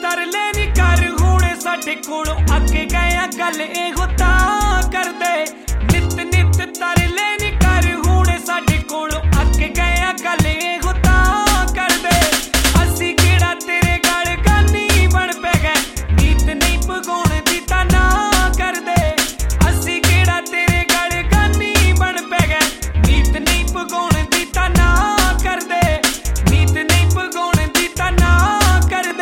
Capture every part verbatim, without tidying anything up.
ਤਰਲੇ ਨੀ ਕਰ ਹੁਣ ਸਾਡੇ ਕੋਲੋਂ ਅੱਗੇ ਗਏ ਗੱਲ ਇਹੋ ਤਾਂ ਕਰਦੇ ਨਿਤ ਨਿਤ ਤਰਲੇ ਨੀ ਕਰ ਹੁਣ ਸਾਡੇ ਕੋਲੋਂ ਅੱਗੇ ਗਏ ਗੱਲ ਇਹੋ ਤਾਂ ਕਰਦੇ ਅਸੀਂ ਕਿਹੜਾ ਤੇਰੇ ਗਲ ਗਾਨੀ ਬਣ ਪੈ ਗਏ ਨੀਤ ਨਹੀਂ ਭਗਾਉਣ ਦੀ ਤਾਂ ਨਾ ਕਰਦੇ ਅਸੀਂ ਕਿਹੜਾ ਤੇਰੇ ਗਲ ਗਾਨੀ ਬਣ ਪੈ ਗਏ ਨੀਤ ਨਹੀਂ ਭਗਾਉਣ ਦੀ ਤਾਂ ਨਾ ਕਰਦੇ ਨੀਤ ਨਹੀਂ ਭਗਾਉਣ ਦੀ ਤਾਂ ਨਾ ਕਰਦੇ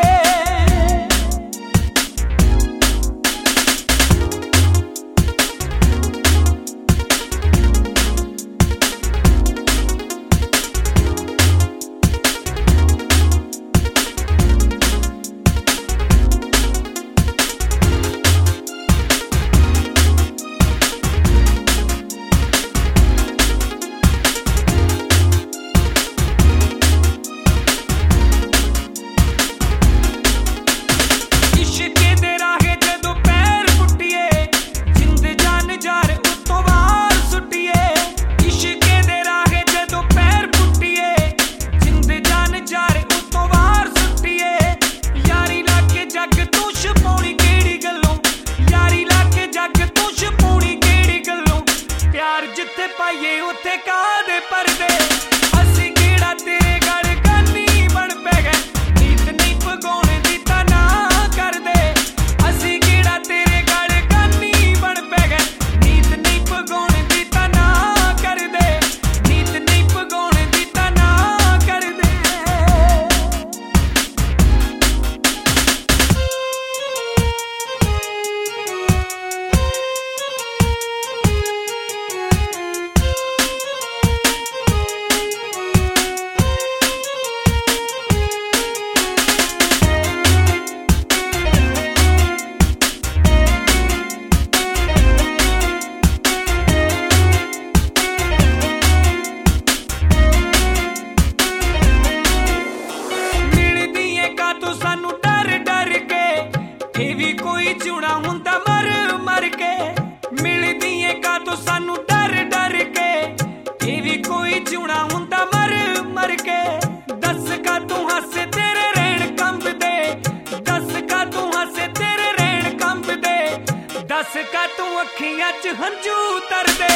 जिथे पाइए उत्थे कादे परदे असी किहड़ा तेरे गल गानी बन पै गए नीत नहीं भगाउण दी तां ना करदे असी किहड़ा तेरे गल गानी बन पै गए नीत नहीं भगाउण दी तां ना करदे नीत नहीं भगाउण दी तां ना करदे कोई चुना हुंदा मर मर के मिलदी है का तो सानू डर डर के ये भी कोई चुना हुंदा मर मर के दस का तू हंसे तेरे रैन कंब दे दस का तू हंसे तेरे रैन कंब दे दस का तू अखियां च हंझू तर दे